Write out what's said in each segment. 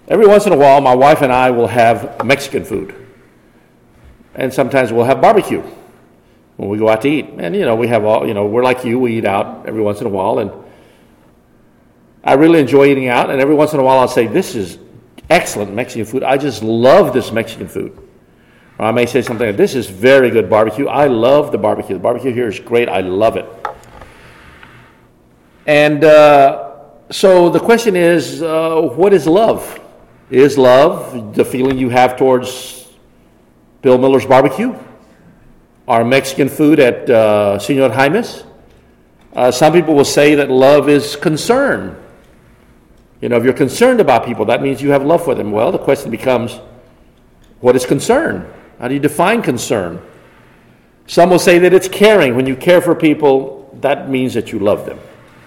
Every once in a while, my wife and I will have Mexican food. And sometimes we'll have barbecue when we go out to eat. And, we have all, we're like you, we eat out every once in a while. And I really enjoy eating out. And every once in a while I'll say, this is excellent Mexican food. I just love this Mexican food. Or I may say something like, this is very good barbecue. I love the barbecue. The barbecue here is great. I love it. And so the question is, what is love? Is love the feeling you have towards Bill Miller's barbecue? Or Mexican food at Senor Jaime's? Some people will say that love is concern. If you're concerned about people, that means you have love for them. Well, the question becomes, what is concern? How do you define concern? Some will say that it's caring. When you care for people, that means that you love them.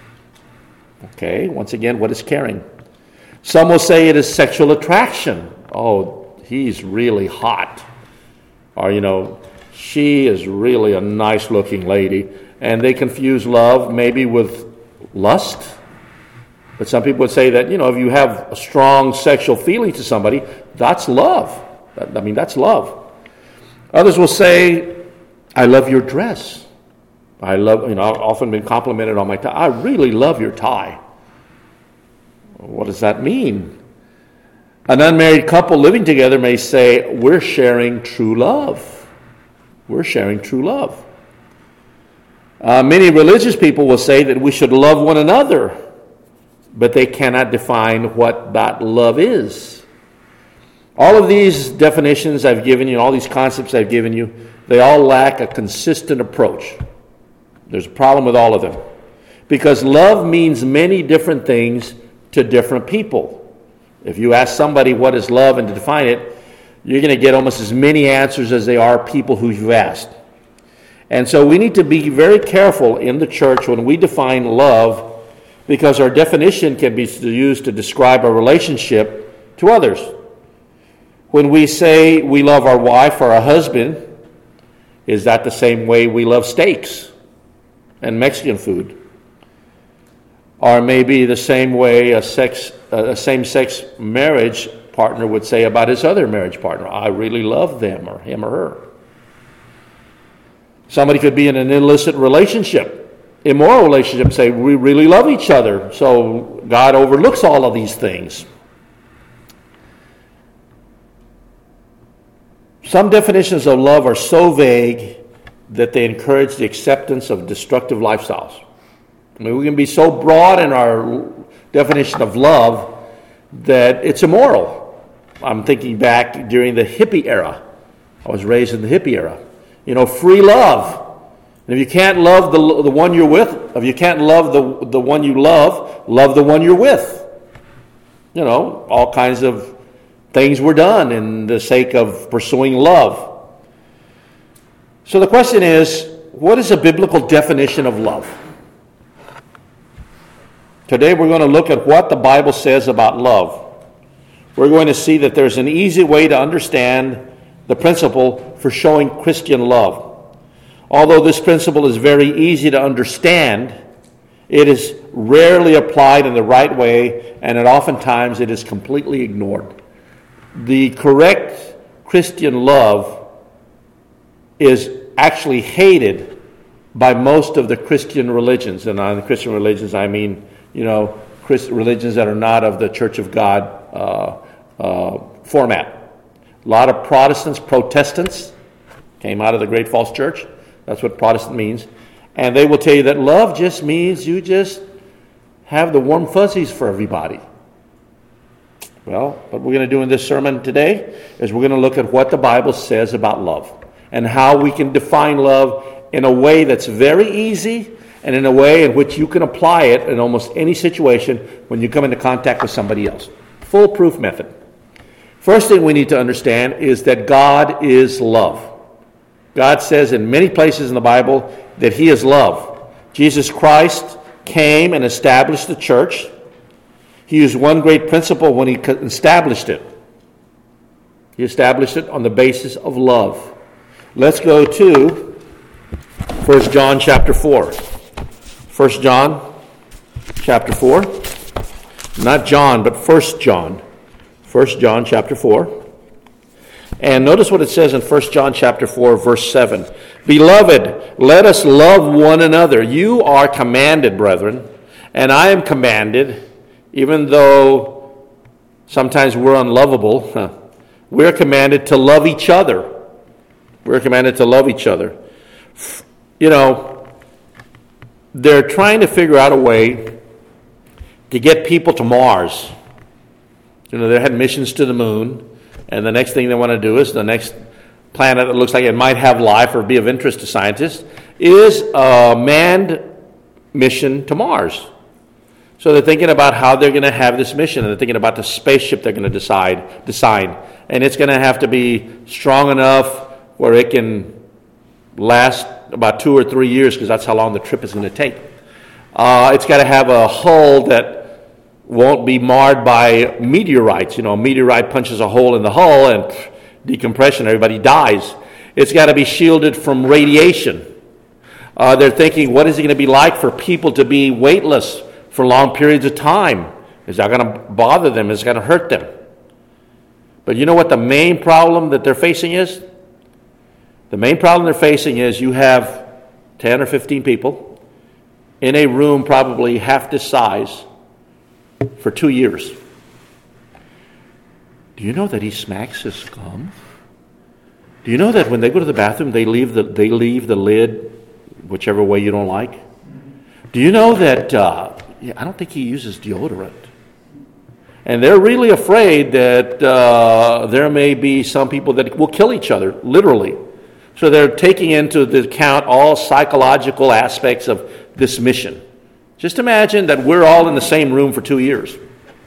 Okay, once again, what is caring? Some will say it is sexual attraction. Oh, he's really hot. Or, she is really a nice-looking lady. And they confuse love maybe with lust. But some people would say that, if you have a strong sexual feeling to somebody, that's love. That's love. Others will say, I love your dress. I've often been complimented on my tie. I really love your tie. What does that mean? An unmarried couple living together may say, we're sharing true love. We're sharing true love. Many religious people will say that we should love one another, but they cannot define what that love is. All of these definitions I've given you, all these concepts I've given you, they all lack a consistent approach. There's a problem with all of them. Because love means many different things to different people. If you ask somebody what is love and to define it, you're going to get almost as many answers as they are people who you've asked. And so we need to be very careful in the church when we define love, because our definition can be used to describe a relationship to others. When we say we love our wife or our husband, is that the same way we love steaks and Mexican food? Or maybe the same way a same-sex marriage partner would say about his other marriage partner, I really love them or him or her. Somebody could be in an illicit relationship, immoral relationship, and say, we really love each other, so God overlooks all of these things. Some definitions of love are so vague that they encourage the acceptance of destructive lifestyles. We can be so broad in our definition of love that it's immoral. I'm thinking back during the hippie era. I was raised in the hippie era. Free love. And if you can't love the one you're with, if you can't love the one you love the one you're with. All kinds of things were done in the sake of pursuing love. So the question is, what is a biblical definition of love? Today we're going to look at what the Bible says about love. We're going to see that there's an easy way to understand the principle for showing Christian love. Although this principle is very easy to understand, it is rarely applied in the right way, and oftentimes it is completely ignored. The correct Christian love is actually hated by most of the Christian religions. And on the Christian religions, I mean, religions that are not of the Church of God format. A lot of Protestants came out of the great false church. That's what Protestant means. And they will tell you that love just means you just have the warm fuzzies for everybody. Well, what we're going to do in this sermon today is we're going to look at what the Bible says about love and how we can define love in a way that's very easy and in a way in which you can apply it in almost any situation when you come into contact with somebody else. Foolproof method. First thing we need to understand is that God is love. God says in many places in the Bible that He is love. Jesus Christ came and established the church. He used one great principle when He established it. He established it on the basis of love. Let's go to 1 John chapter 4. 1 John chapter 4. Not John, but 1 John. 1 John chapter 4. And notice what it says in 1 John chapter 4, verse 7. Beloved, let us love one another. You are commanded, brethren, and I am commanded, even though sometimes we're unlovable, we're commanded to love each other. We're commanded to love each other. You know, they're trying to figure out a way to get people to Mars. You know, they had missions to the moon. And the next thing they want to do is the next planet that looks like it might have life or be of interest to scientists is a manned mission to Mars. So they're thinking about how they're going to have this mission, and they're thinking about the spaceship they're going to design. And it's going to have to be strong enough where it can last about 2 or 3 years, because that's how long the trip is going to take. It's got to have a hull that won't be marred by meteorites. You know, a meteorite punches a hole in the hull and decompression, everybody dies. It's got to be shielded from radiation. They're thinking, what is it going to be like for people to be weightless for long periods of time? Is that going to bother them? Is it going to hurt them? But you know what the main problem that they're facing is? The main problem they're facing is you have 10 or 15 people in a room probably half this size for 2 years. Do you know that he smacks his gum? Do you know that when they go to the bathroom, they leave the lid whichever way you don't like? Do you know that I don't think he uses deodorant? And they're really afraid that there may be some people that will kill each other, literally. So they're taking into account all psychological aspects of this mission. Just imagine that we're all in the same room for 2 years.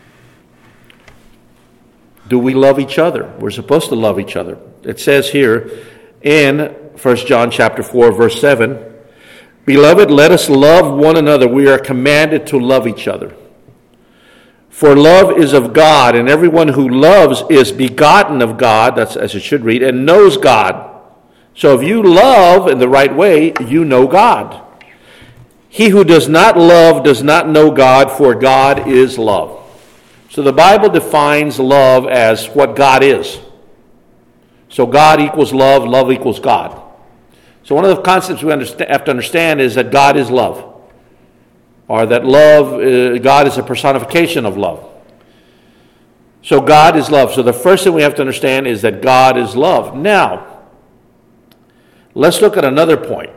Do we love each other? We're supposed to love each other. It says here in 1 John chapter 4, verse 7, Beloved, let us love one another. We are commanded to love each other. For love is of God, and everyone who loves is begotten of God, that's as it should read, and knows God. So if you love in the right way, you know God. He who does not love does not know God, for God is love. So the Bible defines love as what God is. So God equals love, love equals God. So one of the concepts we have to understand is that God is love. Or that love, God is a personification of love. So God is love. So the first thing we have to understand is that God is love. Now, let's look at another point.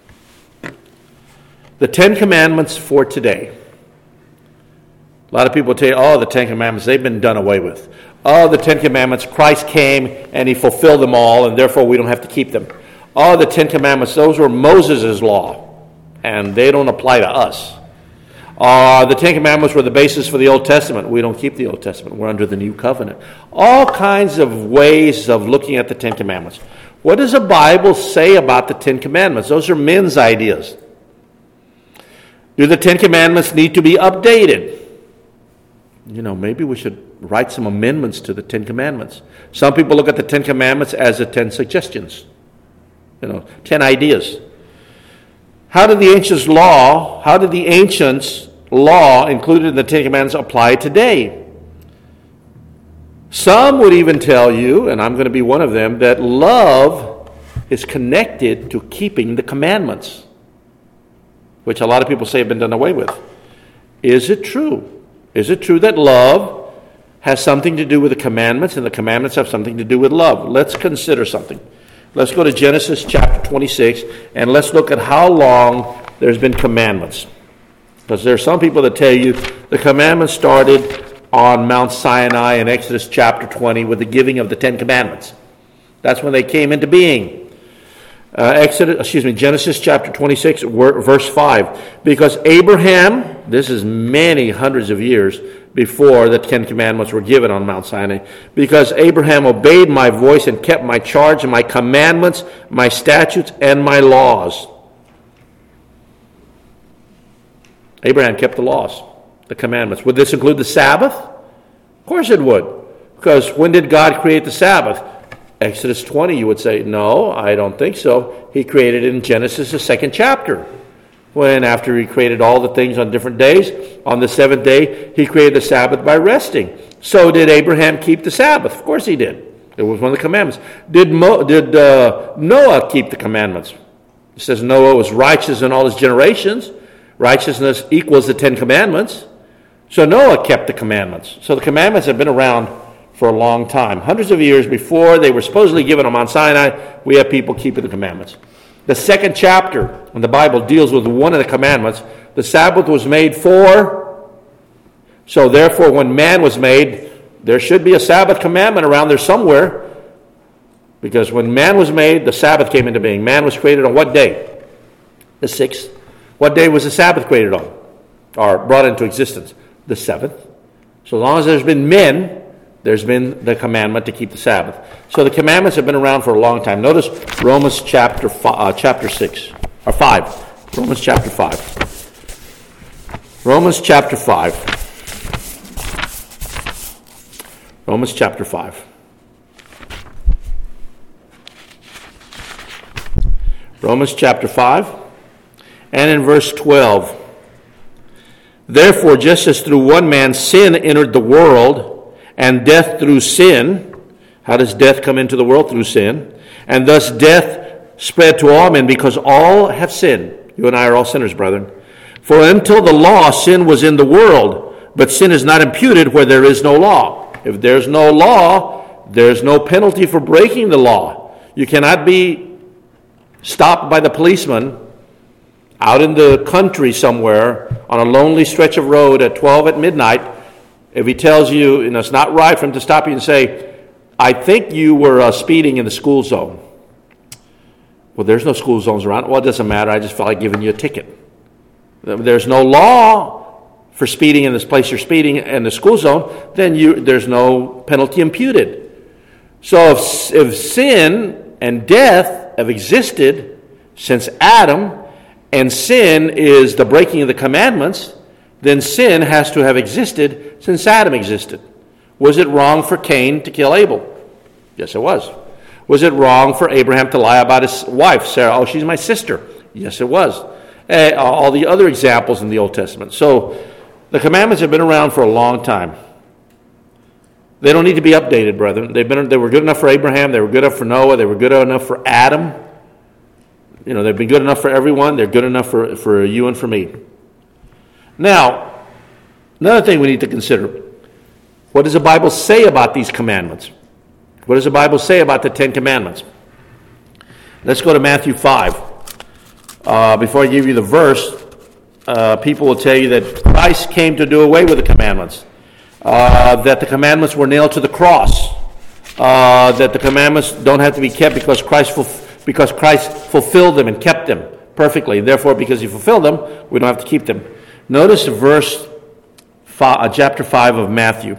The 10 Commandments for today. A lot of people tell you, oh, the 10 Commandments, they've been done away with. Oh, the 10 Commandments, Christ came and he fulfilled them all, and therefore we don't have to keep them. Oh, the 10 Commandments, those were Moses' law, and they don't apply to us. The 10 Commandments were the basis for the Old Testament. We don't keep the Old Testament. We're under the New Covenant. All kinds of ways of looking at the 10 Commandments. What does the Bible say about the 10 Commandments? Those are men's ideas. Do the 10 Commandments need to be updated? You know, maybe we should write some amendments to the 10 Commandments. Some people look at the 10 Commandments as the 10 suggestions. 10 ideas. How did the ancients' law included in the 10 Commandments apply today? Some would even tell you, and I'm going to be one of them, that love is connected to keeping the commandments, which a lot of people say have been done away with. Is it true? Is it true that love has something to do with the commandments, and the commandments have something to do with love? Let's consider something. Let's go to Genesis chapter 26, and let's look at how long there's been commandments. Because there are some people that tell you the commandments started on Mount Sinai in Exodus chapter 20 with the giving of the 10 Commandments. That's when they came into being. Genesis chapter 26, verse 5. Because Abraham, this is many hundreds of years before the 10 Commandments were given on Mount Sinai, because Abraham obeyed my voice and kept my charge and my commandments, my statutes, and my laws. Abraham kept the laws, the commandments. Would this include the Sabbath? Of course it would. Because when did God create the Sabbath? Exodus 20, you would say, no, I don't think so. He created it in Genesis, the 2nd chapter. When after he created all the things on different days, on the 7th day, he created the Sabbath by resting. So did Abraham keep the Sabbath? Of course he did. It was one of the commandments. Did Noah keep the commandments? It says Noah was righteous in all his generations. Righteousness equals the 10 commandments. So Noah kept the commandments. So the commandments have been around for a long time. Hundreds of years before they were supposedly given on Mount Sinai, we have people keeping the commandments. The second chapter in the Bible deals with one of the commandments. The Sabbath was made for, so therefore when man was made, there should be a Sabbath commandment around there somewhere. Because when man was made, the Sabbath came into being. Man was created on what day? The 6th. What day was the Sabbath created on? Or brought into existence? The 7th. So as long as there's been men, there's been the commandment to keep the Sabbath. So the commandments have been around for a long time. Notice Romans chapter 6, or 5. Romans chapter 5. Romans chapter 5. Romans chapter 5. Romans chapter 5, and in verse 12. Therefore, just as through one man sin entered the world, and death through sin, how does death come into the world? Through sin. And thus death spread to all men because all have sinned. You and I are all sinners, brethren. For until the law, sin was in the world, but sin is not imputed where there is no law. If there's no law, there's no penalty for breaking the law. You cannot be stopped by the policeman out in the country somewhere on a lonely stretch of road at 12 at midnight. If he tells you, it's not right for him to stop you and say, I think you were speeding in the school zone. Well, there's no school zones around. Well, it doesn't matter. I just felt like giving you a ticket. There's no law for speeding in this place you're speeding in the school zone. Then there's no penalty imputed. So if sin and death have existed since Adam, and sin is the breaking of the commandments, then sin has to have existed since Adam existed. Was it wrong for Cain to kill Abel? Yes, it was. Was it wrong for Abraham to lie about his wife, Sarah? Oh, she's my sister. Yes, it was. All the other examples in the Old Testament. So the commandments have been around for a long time. They don't need to be updated, brethren. They were good enough for Abraham. They were good enough for Noah. They were good enough for Adam. They've been good enough for everyone. They're good enough for you and for me. Now, another thing we need to consider. What does the Bible say about these commandments? What does the Bible say about the 10 commandments? Let's go to Matthew 5. Before I give you the verse, people will tell you that Christ came to do away with the commandments. That the commandments were nailed to the cross, that the commandments don't have to be kept because Christ fulfilled them and kept them perfectly. Therefore, because he fulfilled them, we don't have to keep them. Notice chapter 5 of Matthew.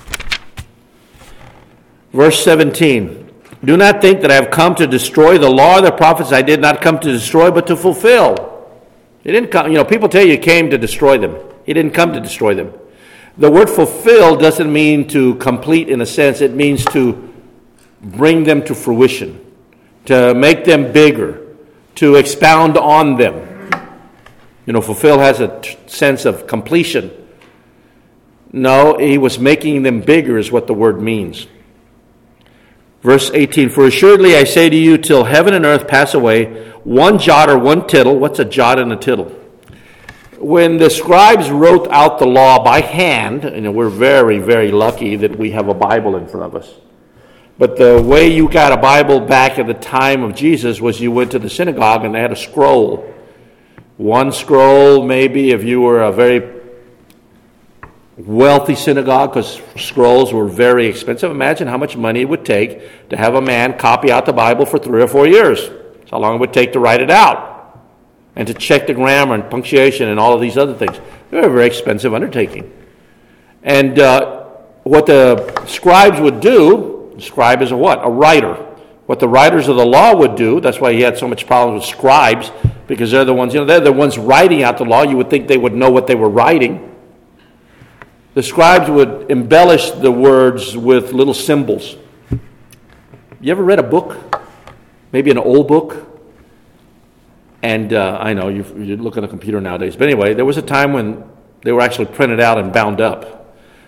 Verse 17. Do not think that I have come to destroy the law or the prophets. I did not come to destroy, but to fulfill. He didn't come. People tell you he came to destroy them. He didn't come to destroy them. The word fulfill doesn't mean to complete in a sense. It means to bring them to fruition, to make them bigger, to expound on them. Fulfill has a sense of completion. No, he was making them bigger is what the word means. Verse 18, for assuredly I say to you, till heaven and earth pass away, one jot or one tittle. What's a jot and a tittle? When the scribes wrote out the law by hand, we're very, very lucky that we have a Bible in front of us. But the way you got a Bible back at the time of Jesus was you went to the synagogue and they had a scroll. One scroll, maybe, if you were a very wealthy synagogue, because scrolls were very expensive. Imagine how much money it would take to have a man copy out the Bible for 3 or 4 years. That's how long it would take to write it out and to check the grammar and punctuation and all of these other things. They were a very expensive undertaking. And what the scribes would do, the scribe is a what? A writer. What the writers of the law would do, that's why he had so much problems with scribes, because they're the ones, they're the ones writing out the law. You would think they would know what they were writing. The scribes would embellish the words with little symbols. You ever read a book? Maybe an old book? And I know you look on a computer nowadays. But anyway, there was a time when they were actually printed out and bound up.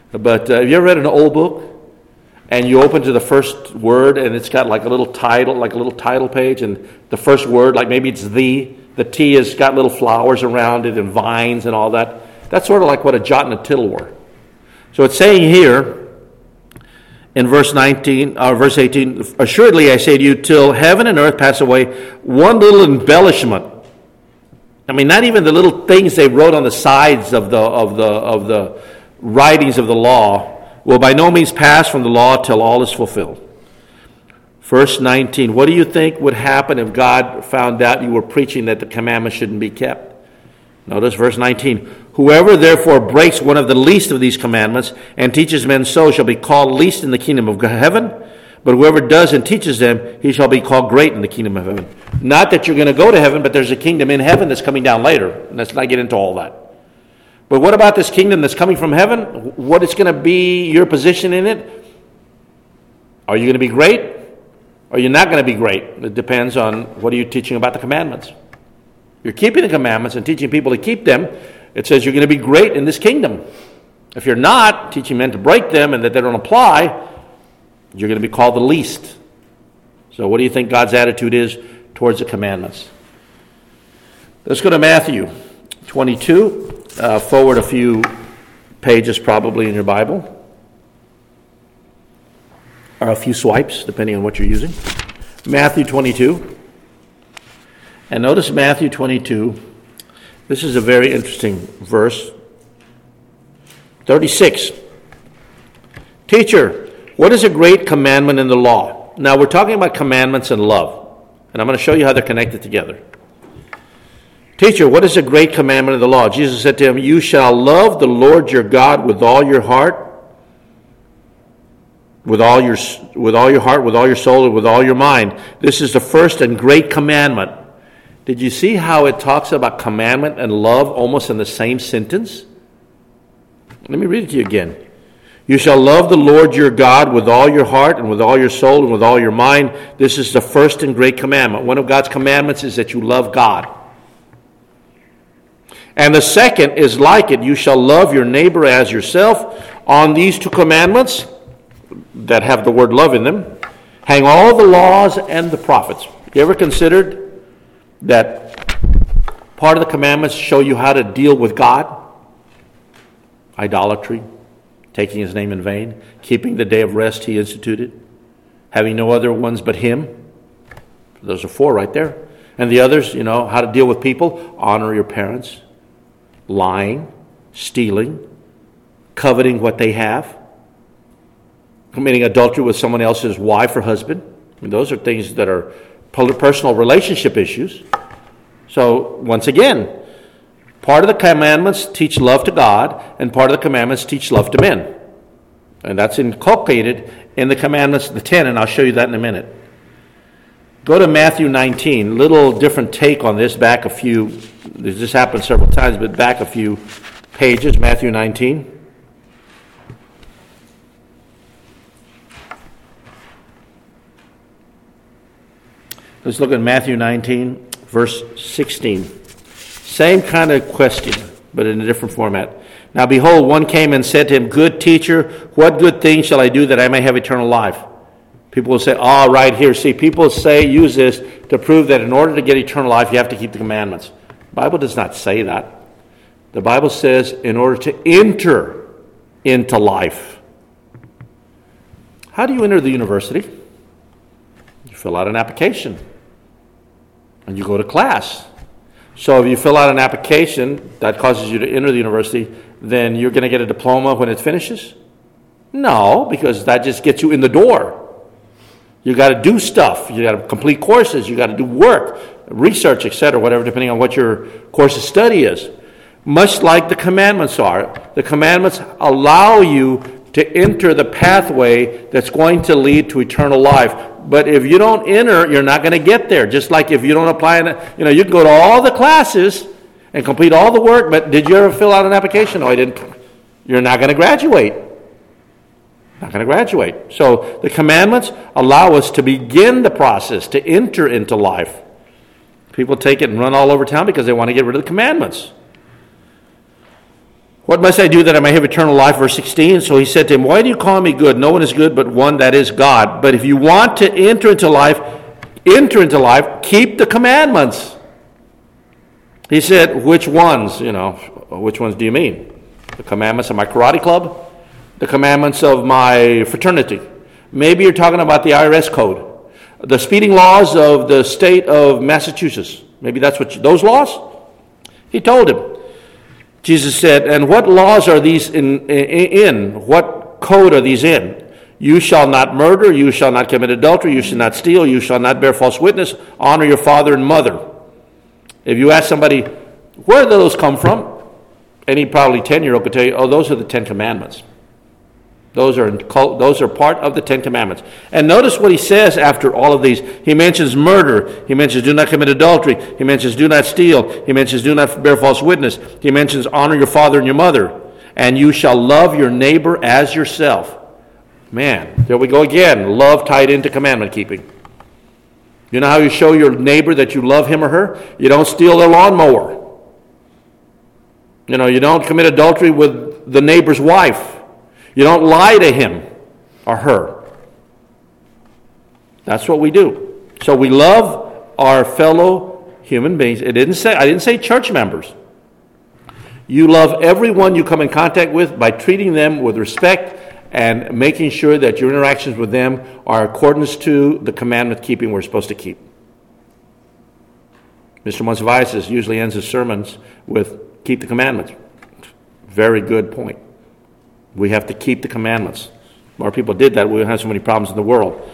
But have you ever read an old book? And you open to the first word, and it's got like a little title page, and the first word, like maybe it's the T has got little flowers around it and vines and all that. That's sort of like what a jot and a tittle were. So it's saying here in verse 18, assuredly I say to you, till heaven and earth pass away, one little embellishment. I mean, not even the little things they wrote on the sides of the writings of the law will by no means pass from the law till all is fulfilled. Verse 19, what do you think would happen if God found out you were preaching that the commandments shouldn't be kept? Notice verse 19, whoever therefore breaks one of the least of these commandments and teaches men so shall be called least in the kingdom of heaven, but whoever does and teaches them, he shall be called great in the kingdom of heaven. Not that you're going to go to heaven, but there's a kingdom in heaven that's coming down later. And let's not get into all that. But what about this kingdom that's coming from heaven? What is going to be your position in it? Are you going to be great? Or are you not going to be great? It depends on what are you teaching about the commandments. You're keeping the commandments and teaching people to keep them. It says you're going to be great in this kingdom. If you're not, teaching men to break them and that they don't apply, you're going to be called the least. So what do you think God's attitude is towards the commandments? Let's go to Matthew 22. Forward a few pages probably in your Bible. Or a few swipes, depending on what you're using. Matthew 22. And notice Matthew 22. This is a very interesting verse. 36. Teacher, what is a great commandment in the law? Now we're talking about commandments and love. And I'm going to show you how they're connected together. Teacher, what is a great commandment of the law? Jesus said to him, you shall love the Lord your God with all your heart, with all your heart, with all your soul, and with all your mind. This is the first and great commandment. Did you see how it talks about commandment and love almost in the same sentence? Let me read it to you again. You shall love the Lord your God with all your heart and with all your soul and with all your mind. This is the first and great commandment. One of God's commandments is that you love God. And the second is like it. You shall love your neighbor as yourself. On these two commandments that have the word love in them, hang all the laws and the prophets. You ever considered that part of the commandments show you how to deal with God? Idolatry, taking his name in vain, keeping the day of rest he instituted, having no other ones but him. Those are 4 right there. And the others, how to deal with people, honor your parents. Lying, stealing, coveting what they have, committing adultery with someone else's wife or husband. I mean, those are things that are personal relationship issues. So, once again, part of the commandments teach love to God, and part of the commandments teach love to men. And that's inculcated in the commandments, the 10, and I'll show you that in a minute. Go to Matthew 19, little different take on this, back a few, this happened several times, but back a few pages, Matthew 19. Let's look at Matthew 19, verse 16. Same kind of question, but in a different format. Now behold, one came and said to him, good teacher, what good thing shall I do that I may have eternal life? People will say, right here. See, people use this to prove that in order to get eternal life, you have to keep the commandments. The Bible does not say that. The Bible says in order to enter into life. How do you enter the university? You fill out an application. And you go to class. So if you fill out an application that causes you to enter the university, then you're going to get a diploma when it finishes? No, because that just gets you in the door. You got to do stuff. You got to complete courses. You got to do work, research, etc., whatever, depending on what your course of study is. Much like the commandments are. The commandments allow you to enter the pathway that's going to lead to eternal life. But if you don't enter, you're not going to get there. Just like if you don't apply, you can go to all the classes and complete all the work, but did you ever fill out an application? No, I didn't. You're not going to graduate. Not going to graduate. So the commandments allow us to begin the process, to enter into life. People take it and run all over town because they want to get rid of the commandments. What must I do that I may have eternal life? Verse 16. So he said to him, why do you call me good? No one is good but one, that is God. But if you want to enter into life, keep the commandments. He said, which ones? Which ones do you mean? The commandments of my karate club? The commandments of my fraternity? Maybe you're talking about the IRS code. The speeding laws of the state of Massachusetts. Maybe that's those laws? He told him. Jesus said, and what laws are these in? What code are these in? You shall not murder, you shall not commit adultery, you shall not steal, you shall not bear false witness, honor your father and mother. If you ask somebody, where do those come from? Any probably 10-year-old could tell you, those are the 10 Commandments. Those are part of the 10 Commandments. And notice what he says after all of these. He mentions murder. He mentions do not commit adultery. He mentions do not steal. He mentions do not bear false witness. He mentions honor your father and your mother. And you shall love your neighbor as yourself. Man, there we go again. Love tied into commandment keeping. You know how you show your neighbor that you love him or her? You don't steal their lawnmower. You don't commit adultery with the neighbor's wife. You don't lie to him or her. That's what we do. So we love our fellow human beings. I didn't say church members. You love everyone you come in contact with by treating them with respect and making sure that your interactions with them are in accordance to the commandment keeping we're supposed to keep. Mr. Monsiváis usually ends his sermons with keep the commandments. Very good point. We have to keep the commandments. More people did that, we wouldn't have so many problems in the world.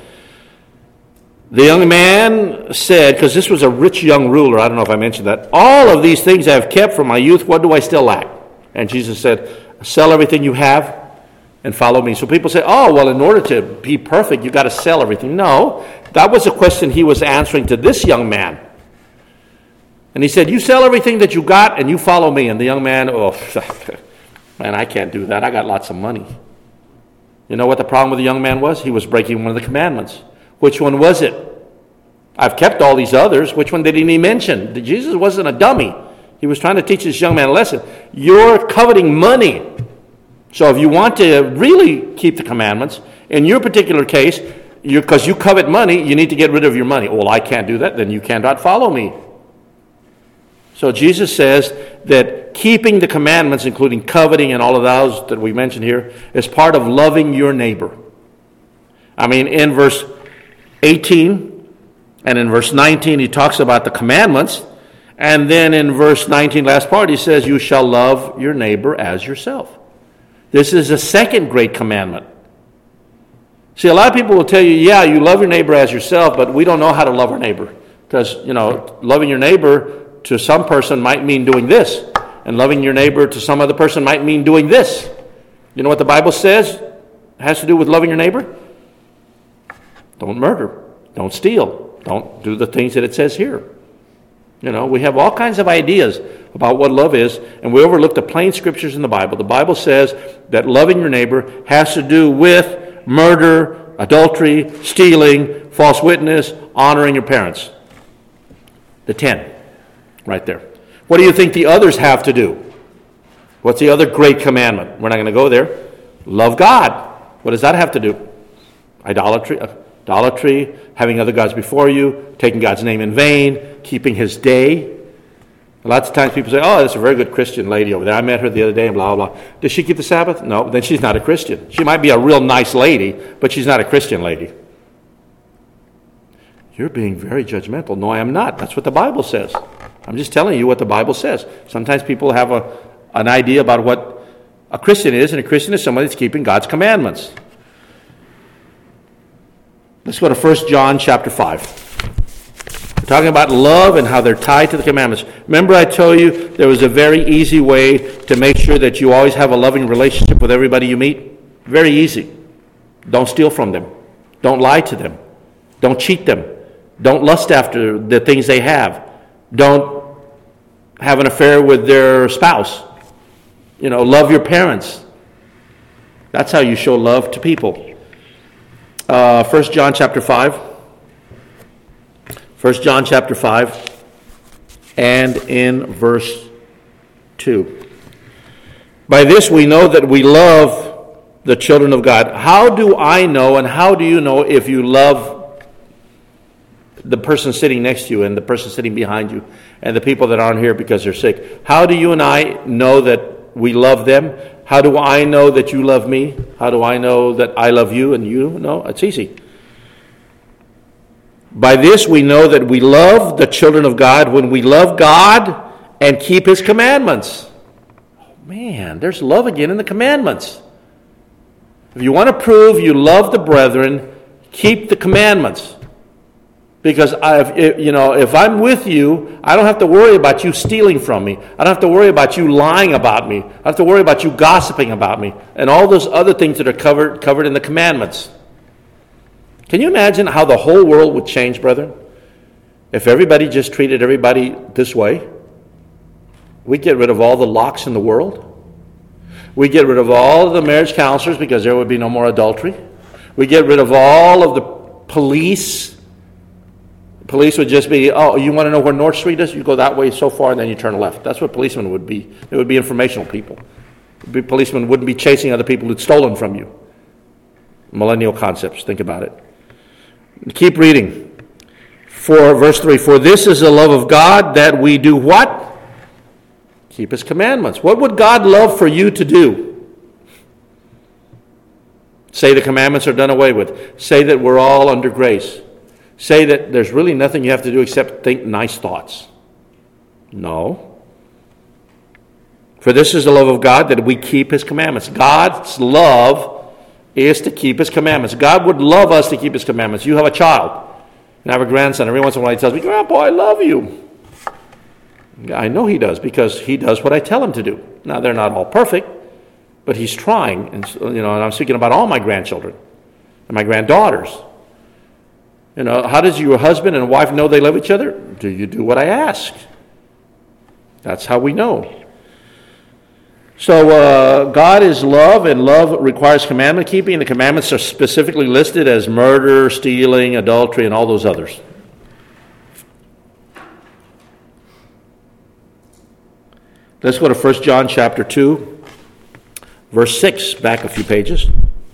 The young man said, because this was a rich young ruler, I don't know if I mentioned that, all of these things I have kept from my youth, what do I still lack? And Jesus said, sell everything you have and follow me. So people say, in order to be perfect, you've got to sell everything. No, that was a question he was answering to this young man. And he said, you sell everything that you got and you follow me. And the young man, man, I can't do that. I got lots of money. You know what the problem with the young man was? He was breaking one of the commandments. Which one was it? I've kept all these others. Which one did he mention? Jesus wasn't a dummy. He was trying to teach this young man a lesson. You're coveting money. So if you want to really keep the commandments, in your particular case, because you covet money, you need to get rid of your money. Well, I can't do that. Then you cannot follow me. So Jesus says that keeping the commandments, including coveting and all of those that we mentioned here, is part of loving your neighbor. I mean, in verse 18 and in verse 19, he talks about the commandments. And then in verse 19, last part, he says, you shall love your neighbor as yourself. This is the second great commandment. See, a lot of people will tell you, yeah, you love your neighbor as yourself, but we don't know how to love our neighbor. Because, loving your neighbor to some person might mean doing this, and loving your neighbor to some other person might mean doing this. You know what the Bible says has to do with loving your neighbor? Don't murder. Don't steal. Don't do the things that it says here. We have all kinds of ideas about what love is, and we overlook the plain scriptures in the Bible. The Bible says that loving your neighbor has to do with murder, adultery, stealing, false witness, honoring your parents. The 10. Right there. What do you think the others have to do? What's the other great commandment? We're not going to go there. Love God. What does that have to do? Idolatry, having other gods before you, taking God's name in vain, keeping his day. Lots of times people say, that's a very good Christian lady over there. I met her the other day and blah, blah, blah. Does she keep the Sabbath? No, then she's not a Christian. She might be a real nice lady, but she's not a Christian lady. You're being very judgmental. No, I am not. That's what the Bible says. I'm just telling you what the Bible says. Sometimes people have an idea about what a Christian is, and a Christian is somebody that's keeping God's commandments. Let's go to 1 John chapter 5. We're talking about love and how they're tied to the commandments. Remember I told you there was a very easy way to make sure that you always have a loving relationship with everybody you meet? Very easy. Don't steal from them. Don't lie to them. Don't cheat them. Don't lust after the things they have. Don't have an affair with their spouse. Love your parents. That's how you show love to people. 1 John chapter 5. 1 John chapter 5 and in verse 2. By this we know that we love the children of God. How do I know and how do you know if you love the person sitting next to you and the person sitting behind you and the people that aren't here because they're sick? How do you and I know that we love them? How do I know that you love me? How do I know that I love you and you know? It's easy. By this we know that we love the children of God when we love God and keep His commandments. Oh man, there's love again in the commandments. If you want to prove you love the brethren, keep the commandments. Because if I'm with you, I don't have to worry about you stealing from me. I don't have to worry about you lying about me. I don't have to worry about you gossiping about me. And all those other things that are covered in the commandments. Can you imagine how the whole world would change, brethren? If everybody just treated everybody this way? We'd get rid of all the locks in the world. We'd get rid of all of the marriage counselors because there would be no more adultery. We'd get rid of all of the police. Police would just be, oh, you want to know where North Street is? You go that way so far and then you turn left. That's what policemen would be. It would be informational people. Policemen wouldn't be chasing other people who'd stolen from you. Millennial concepts. Think about it. Keep reading. Verse 3. For this is the love of God, that we do what? Keep His commandments. What would God love for you to do? Say the commandments are done away with. Say that we're all under grace. Say that there's really nothing you have to do except think nice thoughts. No. For this is the love of God, that we keep His commandments. God's love is to keep His commandments. God would love us to keep His commandments. You have a child, and I have a grandson. Every once in a while he tells me, Grandpa, I love you. I know he does, because he does what I tell him to do. Now, they're not all perfect, but he's trying. And I'm speaking about all my grandchildren and my granddaughters. How does your husband and wife know they love each other? Do you do what I ask? That's how we know. So God is love, and love requires commandment keeping. The commandments are specifically listed as murder, stealing, adultery, and all those others. Let's go to 1 John chapter 2, verse 6, back a few pages.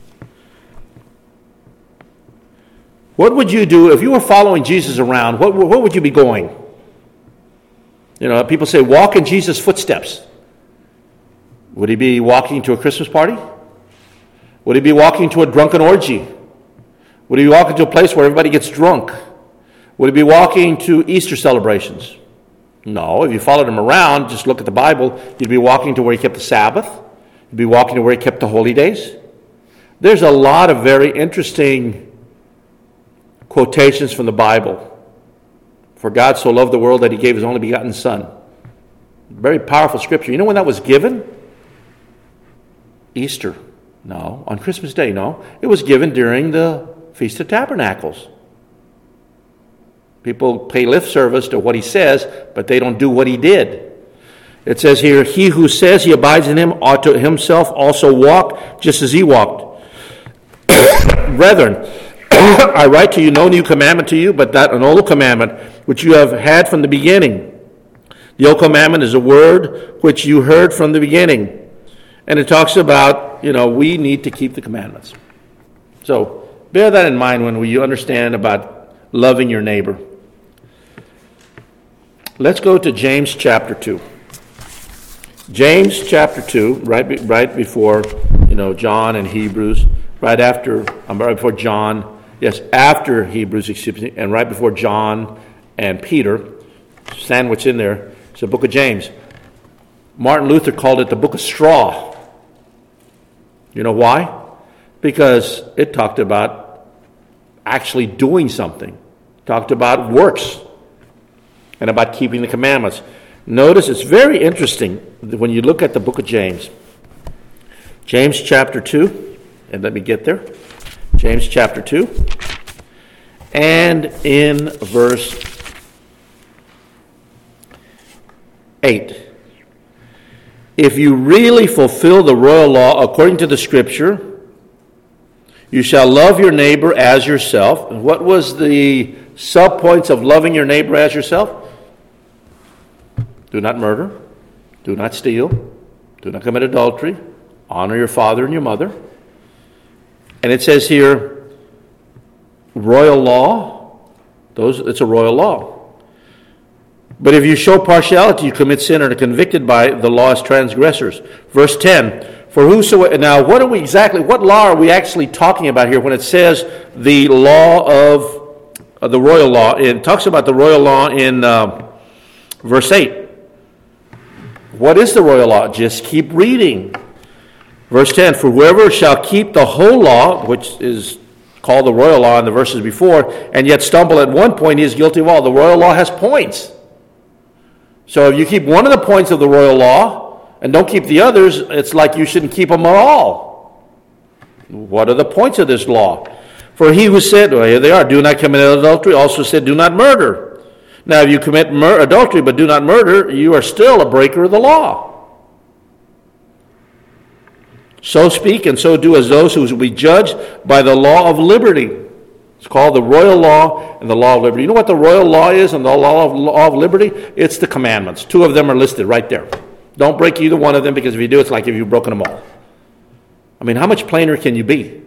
What would you do if you were following Jesus around? Where would you be going? People say, walk in Jesus' footsteps. Would he be walking to a Christmas party? Would he be walking to a drunken orgy? Would he be walking to a place where everybody gets drunk? Would he be walking to Easter celebrations? No. If you followed him around, just look at the Bible, you'd be walking to where he kept the Sabbath. You'd be walking to where he kept the holy days. There's a lot of very interesting quotations from the Bible. For God so loved the world that He gave His only begotten Son. Very powerful scripture. You know when that was given? Easter. No. On Christmas Day. No. It was given during the Feast of Tabernacles. People pay lip service to what He says, but they don't do what He did. It says here, he who says he abides in Him ought to himself also walk just as He walked. Brethren, I write to you no new commandment to you, but that an old commandment which you have had from the beginning. The old commandment is a word which you heard from the beginning. And it talks about, we need to keep the commandments. So bear that in mind when you understand about loving your neighbor. Let's go to James chapter 2. James chapter 2, right before, John and Hebrews, right before John, after Hebrews, and right before John and Peter, sandwiched in there, it's the book of James. Martin Luther called it the book of straw. You know why? Because it talked about actually doing something. It talked about works and about keeping the commandments. Notice it's very interesting when you look at the book of James. James chapter 2, and let me get there. James chapter 2, and in verse 8. If you really fulfill the royal law according to the Scripture, you shall love your neighbor as yourself. And what was the subpoints of loving your neighbor as yourself? Do not murder. Do not steal. Do not commit adultery. Honor your father and your mother. And it says here, royal law. It's a royal law. But if you show partiality, you commit sin and are convicted by the law as transgressors. Verse 10, for whosoever... Now, what law are we actually talking about here when it says the law of the royal law? It talks about the royal law in verse 8. What is the royal law? Just keep reading. Verse 10, for whoever shall keep the whole law, which is called the royal law in the verses before, and yet stumble at one point, he is guilty of all. The royal law has points. So if you keep one of the points of the royal law and don't keep the others, it's like you shouldn't keep them at all. What are the points of this law? For he who said, well, here they are, do not commit adultery, also said, do not murder. Now, if you commit adultery but do not murder, you are still a breaker of the law. So speak and so do as those who will be judged by the law of liberty. It's called the royal law and the law of liberty. You know what the royal law is and the law of liberty? It's the commandments. 2 of them are listed right there. Don't break either one of them, because if you do, it's like if you've broken them all. I mean, how much plainer can you be?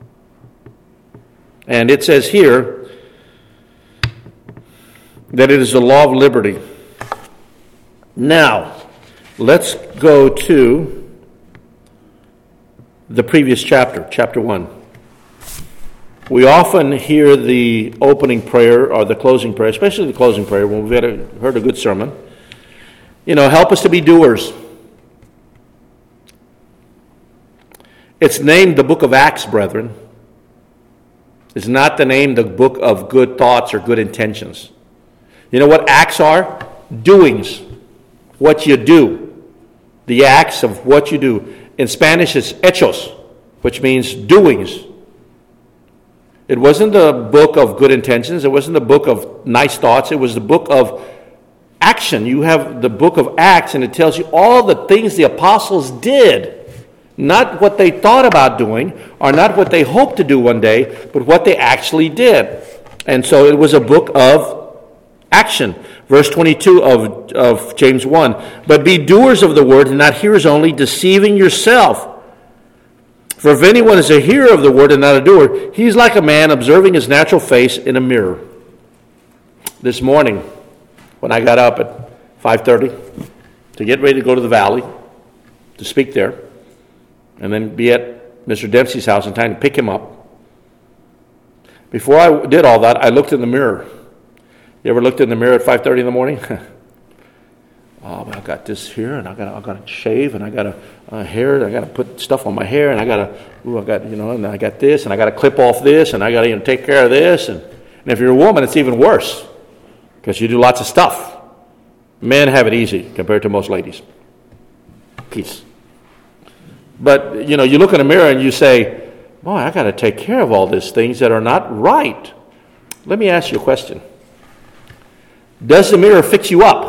And it says here that it is the law of liberty. Now, let's go to the previous chapter, chapter 1. We often hear the opening prayer or the closing prayer, especially the closing prayer when we've heard a good sermon. Help us to be doers. It's named the book of Acts, brethren. It's not the book of good thoughts or good intentions. You know what acts are? Doings. What you do. The acts of what you do. In Spanish, it's hechos, which means doings. It wasn't the book of good intentions. It wasn't the book of nice thoughts. It was the book of action. You have the book of Acts, and it tells you all the things the apostles did. Not what they thought about doing, or not what they hoped to do one day, but what they actually did. And so it was a book of action. Verse 22 of James 1. But be doers of the word, and not hearers only, deceiving yourself. For if anyone is a hearer of the word and not a doer, he's like a man observing his natural face in a mirror. This morning, when I got up at 5:30 to get ready to go to the valley to speak there, and then be at Mr. Dempsey's house in time to pick him up, before I did all that, I looked in the mirror. You ever looked in the mirror at 5:30 in the morning? Oh, I got this here, and I got to shave, and I got a hair, and I got to put stuff on my hair, and and I got this, and I got to clip off this, and I got to take care of this, and if you're a woman, it's even worse, because you do lots of stuff. Men have it easy compared to most ladies. Peace. But you look in the mirror and you say, "Boy, I got to take care of all these things that are not right." Let me ask you a question. Does the mirror fix you up?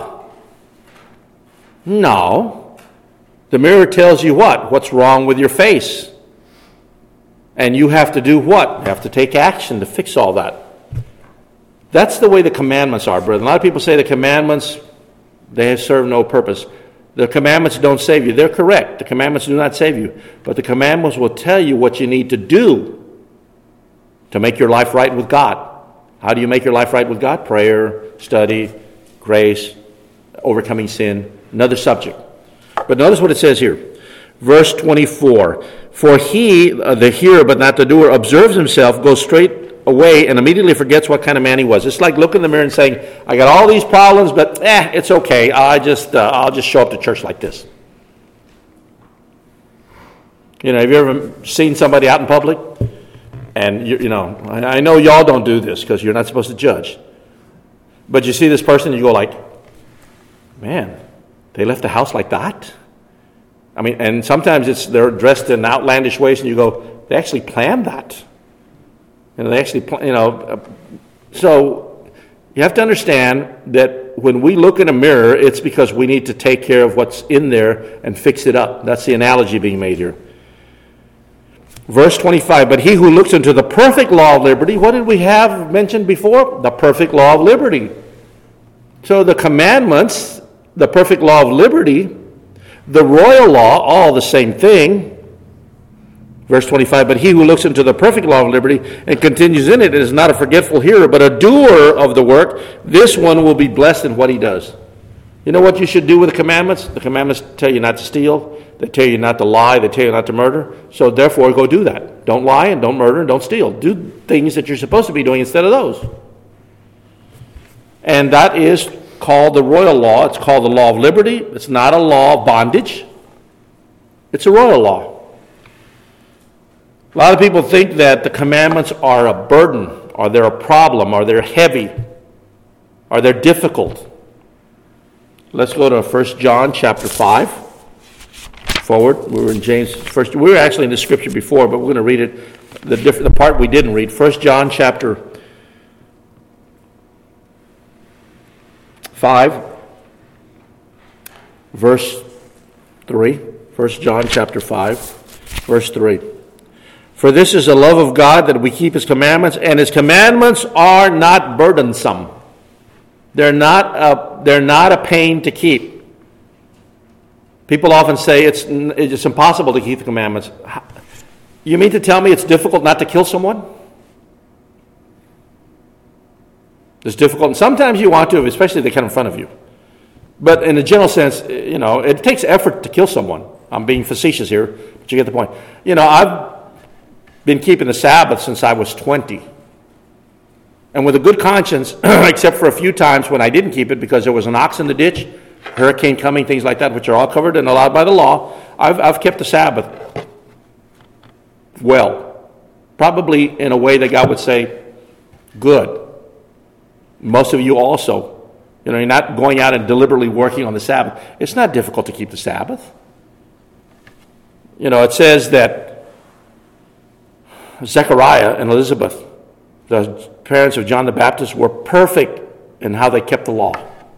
No. The mirror tells you what? What's wrong with your face. And you have to do what? You have to take action to fix all that. That's the way the commandments are, brother. A lot of people say the commandments, they serve no purpose. The commandments don't save you. They're correct. The commandments do not save you. But the commandments will tell you what you need to do to make your life right with God. How do you make your life right with God? Prayer, study, grace, overcoming sin. Another subject. But notice what it says here. Verse 24. For he, the hearer but not the doer, observes himself, goes straight away, and immediately forgets what kind of man he was. It's like looking in the mirror and saying, I got all these problems, but it's okay. I'll just show up to church like this. Have you ever seen somebody out in public? And, I know y'all don't do this because you're not supposed to judge. But you see this person and you go like, man, they left the house like that? I mean, and sometimes they're dressed in outlandish ways and you go, they actually planned that. They actually, so you have to understand that when we look in a mirror, it's because we need to take care of what's in there and fix it up. That's the analogy being made here. Verse 25, but he who looks into the perfect law of liberty, what did we have mentioned before? The perfect law of liberty. So the commandments, the perfect law of liberty, The royal law, all the same thing. Verse 25, but he who looks into the perfect law of liberty and continues in it is not a forgetful hearer, but a doer of the work. This one will be blessed in what he does. You know what you should do with the commandments? The commandments tell you not to steal. They tell you not to lie. They tell you not to murder. So therefore, go do that. Don't lie and don't murder and don't steal. Do things that you're supposed to be doing instead of those. And that is called the royal law. It's called the law of liberty. It's not a law of bondage. It's a royal law. A lot of people think that the commandments are a burden, or they're a problem, or they're heavy, or they're difficult. Let's go to 1 John chapter 5. Forward. We were in James first. We were actually in the scripture before, but we're going to read it. The part we didn't read. 1 John chapter 5, verse 3. 1 John chapter 5, verse 3. For this is the love of God, that we keep his commandments, and his commandments are not burdensome. They're not a pain to keep. People often say it's impossible to keep the commandments. You mean to tell me it's difficult not to kill someone? It's difficult, and sometimes you want to, especially if they come in front of you. But in a general sense, it takes effort to kill someone. I'm being facetious here, but you get the point. I've been keeping the Sabbath since I was 20. And with a good conscience, except for a few times when I didn't keep it because there was an ox in the ditch, hurricane coming, things like that, which are all covered and allowed by the law, I've kept the Sabbath well. Probably in a way that God would say, good. Most of you also. You're not going out and deliberately working on the Sabbath. It's not difficult to keep the Sabbath. It says that Zechariah and Elizabeth, the parents of John the Baptist, were perfect in how they kept the law.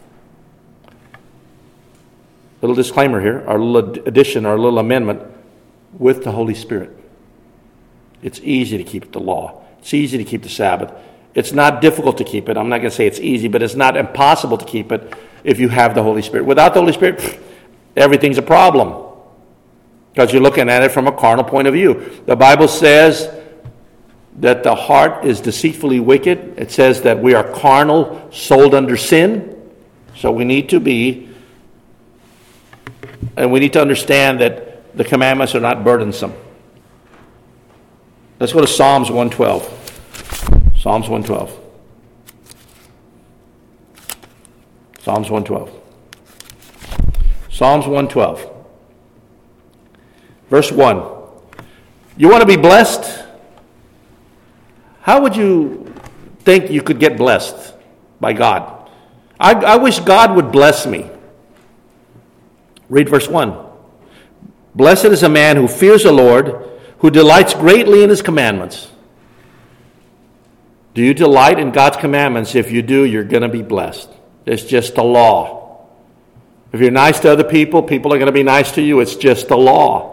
Little disclaimer here, our little addition, our little amendment, with the Holy Spirit. It's easy to keep the law. It's easy to keep the Sabbath. It's not difficult to keep it. I'm not going to say it's easy, but it's not impossible to keep it if you have the Holy Spirit. Without the Holy Spirit, everything's a problem because you're looking at it from a carnal point of view. The Bible says that the heart is deceitfully wicked. It says that we are carnal, sold under sin. So we need to be, and we need to understand that the commandments are not burdensome. Let's go to Psalms 112. Psalms 112. Psalms 112. Psalms 112. Verse 1. You want to be blessed? How would you think you could get blessed by God? I wish God would bless me. Read verse 1. Blessed is a man who fears the Lord, who delights greatly in his commandments. Do you delight in God's commandments? If you do, you're going to be blessed. It's just the law. If you're nice to other people, people are going to be nice to you. It's just the law.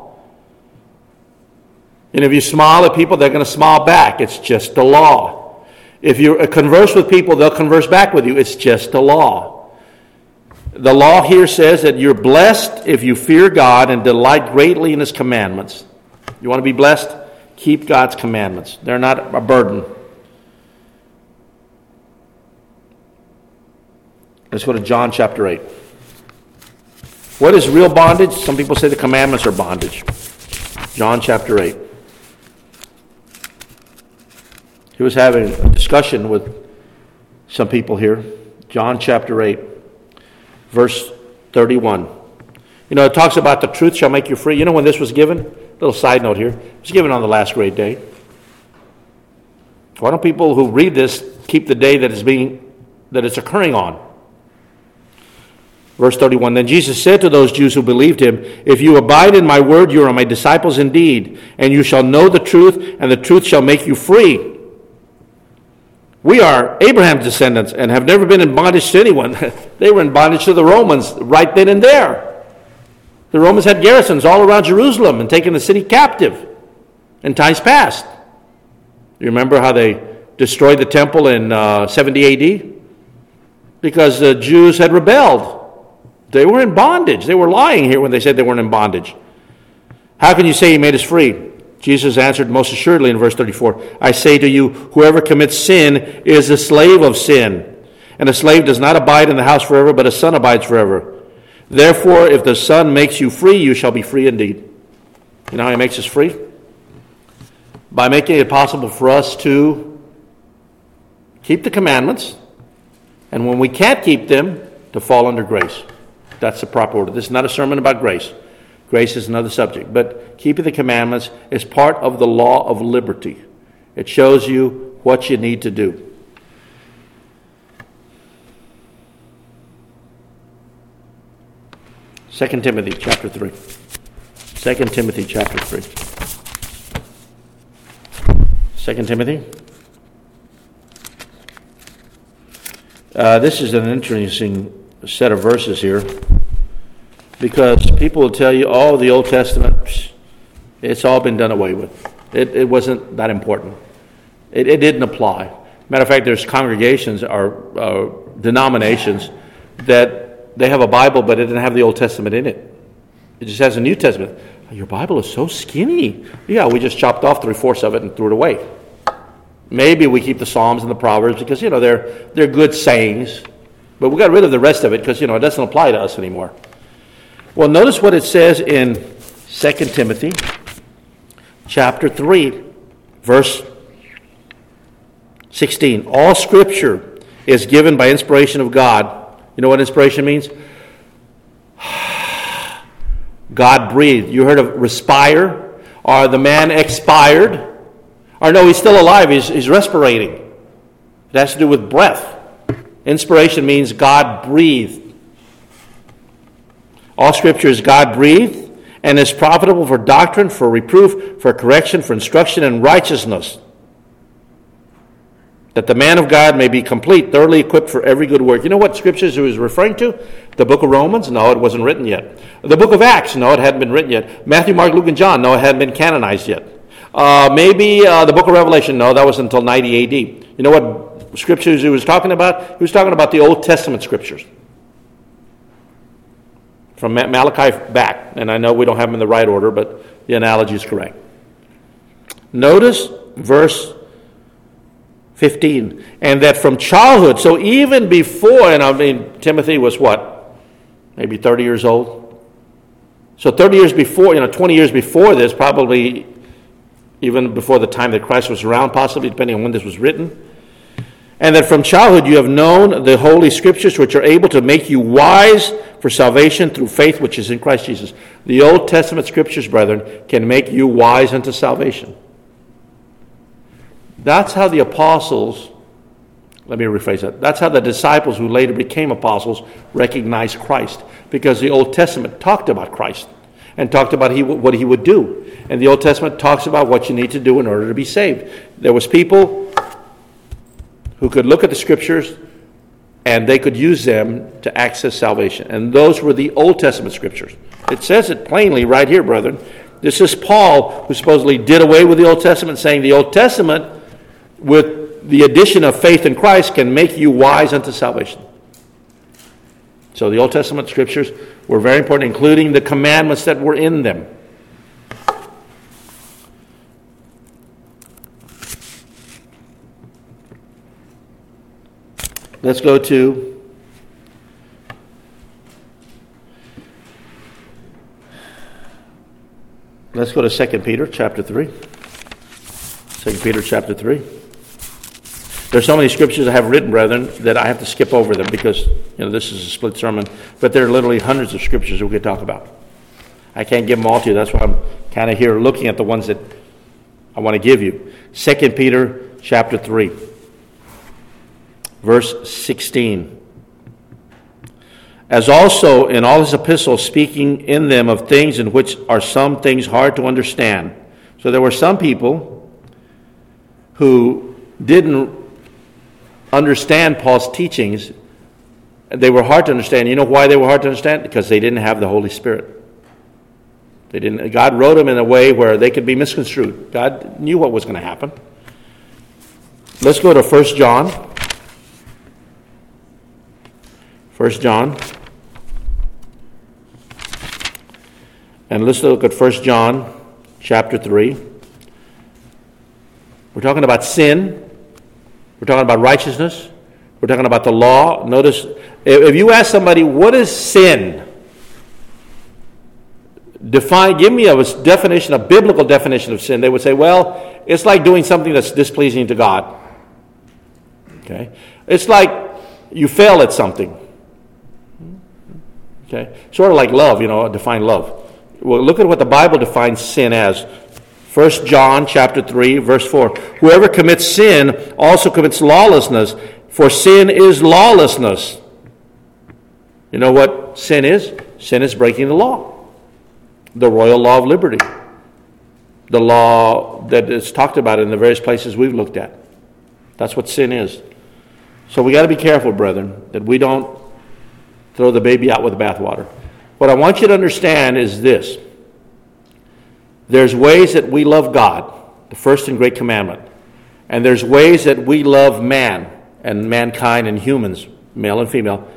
And if you smile at people, they're going to smile back. It's just the law. If you converse with people, they'll converse back with you. It's just the law. The law here says that you're blessed if you fear God and delight greatly in his commandments. You want to be blessed? Keep God's commandments. They're not a burden. Let's go to John chapter 8. What is real bondage? Some people say the commandments are bondage. John chapter 8. He was having a discussion with some people here. John chapter 8, verse 31. It talks about the truth shall make you free. When this was given? Little side note here. It was given on the last great day. Why don't people who read this keep the day that it's occurring on? Verse 31, then Jesus said to those Jews who believed him, if you abide in my word, you are my disciples indeed, and you shall know the truth, and the truth shall make you free. We are Abraham's descendants and have never been in bondage to anyone. They were in bondage to the Romans right then and there. The Romans had garrisons all around Jerusalem and taken the city captive in times past. You remember how they destroyed the temple in 70 AD? Because the Jews had rebelled. They were in bondage. They were lying here when they said they weren't in bondage. How can you say he made us free? Jesus answered most assuredly in verse 34, I say to you, whoever commits sin is a slave of sin. And a slave does not abide in the house forever, but a son abides forever. Therefore, if the Son makes you free, you shall be free indeed. You know how he makes us free? By making it possible for us to keep the commandments, and when we can't keep them, to fall under grace. That's the proper order. This is not a sermon about grace. Grace is another subject. But keeping the commandments is part of the law of liberty. It shows you what you need to do. Second Timothy chapter 3. 2 Timothy chapter 3. 2 Timothy. This is an interesting set of verses here, because people will tell you, oh, the Old Testament, it's all been done away with. It wasn't that important. It didn't apply. Matter of fact, there's congregations or denominations that they have a Bible, but it didn't have the Old Testament in it. It just has a New Testament. Your Bible is so skinny. Yeah, we just chopped off 3/4 of it and threw it away. Maybe we keep the Psalms and the Proverbs because, they're good sayings. But we got rid of the rest of it because, it doesn't apply to us anymore. Well, notice what it says in 2 Timothy chapter 3, verse 16. All Scripture is given by inspiration of God. You know what inspiration means? God breathed. You heard of respire? Or the man expired? Or no, he's still alive. He's respirating. It has to do with breath. Inspiration means God breathed. All Scripture is God breathed and is profitable for doctrine, for reproof, for correction, for instruction in righteousness, that the man of God may be complete, thoroughly equipped for every good work. You know what scriptures he was referring to? The book of Romans? No, it wasn't written yet. The book of Acts? No, it hadn't been written yet. Matthew, Mark, Luke, and John? No, it hadn't been canonized yet. Maybe the book of Revelation? No, that was until 90 AD. You know what scriptures he was talking about? He was talking about the Old Testament scriptures. From Malachi back. And I know we don't have them in the right order, but the analogy is correct. Notice verse 15, and that from childhood, so even before, and Timothy was what? Maybe 30 years old? So 30 years before, 20 years before this, probably even before the time that Christ was around, possibly, depending on when this was written. And that from childhood you have known the Holy Scriptures, which are able to make you wise for salvation through faith which is in Christ Jesus. The Old Testament Scriptures, brethren, can make you wise unto salvation. That's how the apostles, let me rephrase that. That's how the disciples who later became apostles recognized Christ. Because the Old Testament talked about Christ and talked about what he would do. And the Old Testament talks about what you need to do in order to be saved. There was people who could look at the Scriptures and they could use them to access salvation. And those were the Old Testament Scriptures. It says it plainly right here, brethren. This is Paul, who supposedly did away with the Old Testament, saying the Old Testament, with the addition of faith in Christ, can make you wise unto salvation. So the Old Testament Scriptures were very important, including the commandments that were in them. Let's go to Let's go to 2 Peter chapter 3. 2 Peter chapter 3. There's so many scriptures I have written, brethren, that I have to skip over them because, this is a split sermon. But there are literally hundreds of scriptures that we could talk about. I can't give them all to you. That's why I'm kind of here looking at the ones that I want to give you. 2 Peter chapter 3, verse 16. As also in all his epistles, speaking in them of things in which are some things hard to understand. So there were some people who didn't understand Paul's teachings. They were hard to understand. You know why they were hard to understand? Because they didn't have the Holy Spirit. God wrote them in a way where they could be misconstrued. God knew what was going to happen. Let's go to 1 John. 1 John And let's look at 1 John chapter 3. We're talking about sin. We're talking about righteousness. We're talking about the law. Notice, if you ask somebody, what is sin? Give me a definition, a biblical definition of sin. They would say, well, it's like doing something that's displeasing to God. Okay? It's like you fail at something. Okay? Sort of like love, define love. Well, look at what the Bible defines sin as. 1 John chapter 3, verse 4. Whoever commits sin also commits lawlessness, for sin is lawlessness. You know what sin is? Sin is breaking the law. The royal law of liberty. The law that is talked about in the various places we've looked at. That's what sin is. So we got to be careful, brethren, that we don't throw the baby out with the bathwater. What I want you to understand is this. There's ways that we love God, the first and great commandment. And there's ways that we love man and mankind and humans, male and female.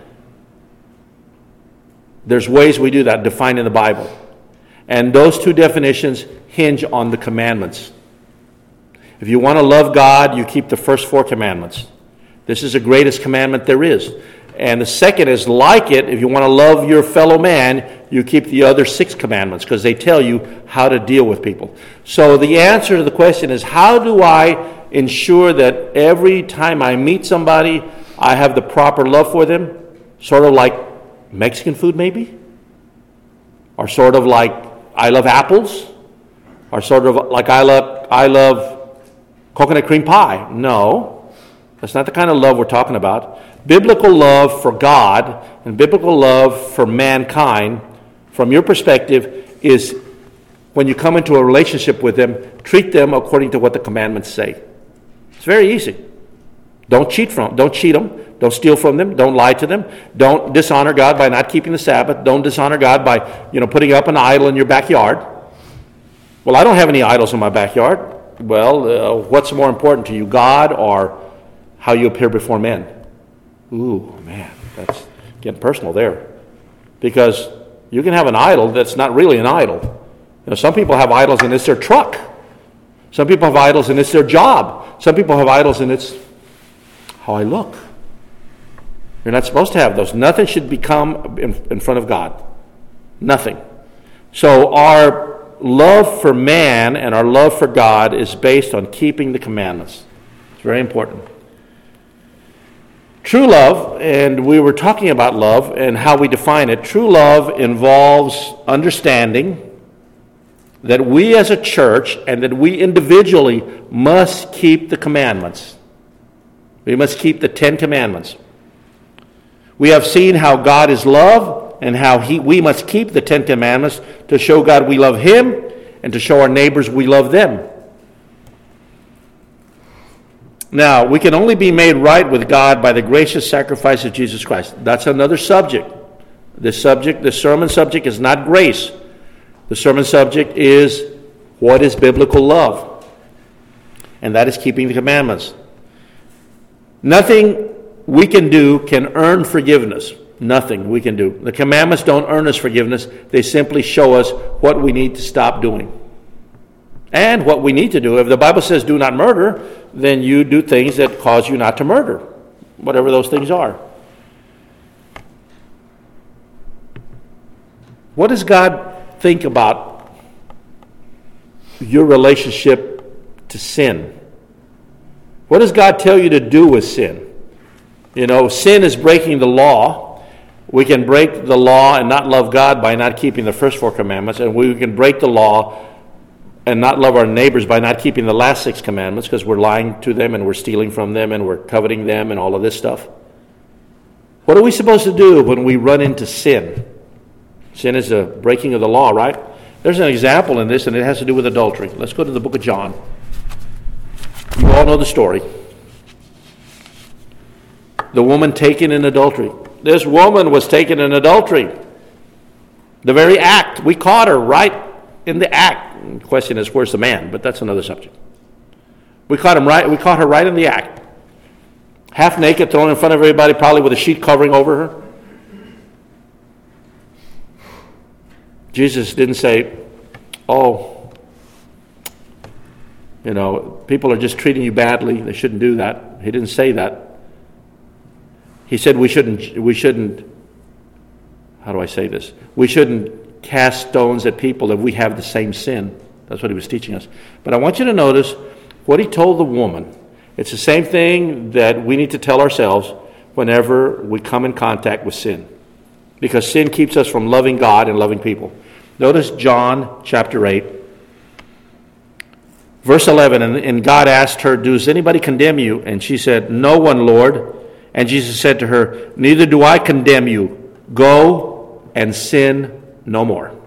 There's ways we do that defined in the Bible. And those two definitions hinge on the commandments. If you want to love God, you keep the first 4 commandments. This is the greatest commandment there is. And the second is like it. If you want to love your fellow man, you keep the other 6 commandments because they tell you how to deal with people. So the answer to the question is, how do I ensure that every time I meet somebody, I have the proper love for them? Sort of like Mexican food maybe? Or sort of like I love apples? Or sort of like I love coconut cream pie? No, that's not the kind of love we're talking about. Biblical love for God and biblical love for mankind, from your perspective, is when you come into a relationship with them, treat them according to what the commandments say. It's very easy. Don't cheat them. Don't steal from them. Don't lie to them. Don't dishonor God by not keeping the Sabbath. Don't dishonor God by, putting up an idol in your backyard. Well, I don't have any idols in my backyard. Well, what's more important to you, God or how you appear before men? Ooh, man, that's getting personal there. Because you can have an idol that's not really an idol. Some people have idols and it's their truck. Some people have idols and it's their job. Some people have idols and it's how I look. You're not supposed to have those. Nothing should become in front of God. Nothing. So our love for man and our love for God is based on keeping the commandments. It's very important. True love, and we were talking about love and how we define it. True love involves understanding that we as a church and that we individually must keep the commandments. We must keep the 10 commandments. We have seen how God is love and how we must keep the 10 commandments to show God we love Him and to show our neighbors we love them. Now, we can only be made right with God by the gracious sacrifice of Jesus Christ. That's another subject. The sermon subject is not grace. The sermon subject is what is biblical love. And that is keeping the commandments. Nothing we can do can earn forgiveness. Nothing we can do. The commandments don't earn us forgiveness. They simply show us what we need to stop doing. And what we need to do. If the Bible says do not murder, then you do things that cause you not to murder. Whatever those things are. What does God think about your relationship to sin? What does God tell you to do with sin? Sin is breaking the law. We can break the law and not love God by not keeping the first 4 commandments, and we can break the law and not love our neighbors by not keeping the last 6 commandments because we're lying to them and we're stealing from them and we're coveting them and all of this stuff. What are we supposed to do when we run into sin? Sin is a breaking of the law, right? There's an example in this, and it has to do with adultery. Let's go to the book of John. You all know the story. The woman taken in adultery. This woman was taken in adultery. The very act. We caught her right in the act. The question is, where's the man? But that's another subject. We caught her right in the act. Half naked, thrown in front of everybody, probably with a sheet covering over her. Jesus didn't say, oh, people are just treating you badly. They shouldn't do that. He didn't say that. He said we shouldn't, how do I say this? We shouldn't cast stones at people if we have the same sin. That's what he was teaching us. But I want you to notice what he told the woman. It's the same thing that we need to tell ourselves whenever we come in contact with sin. Because sin keeps us from loving God and loving people. Notice John chapter 8. Verse 11, and God asked her, does anybody condemn you? And she said, no one, Lord. And Jesus said to her, neither do I condemn you. Go and sin no more.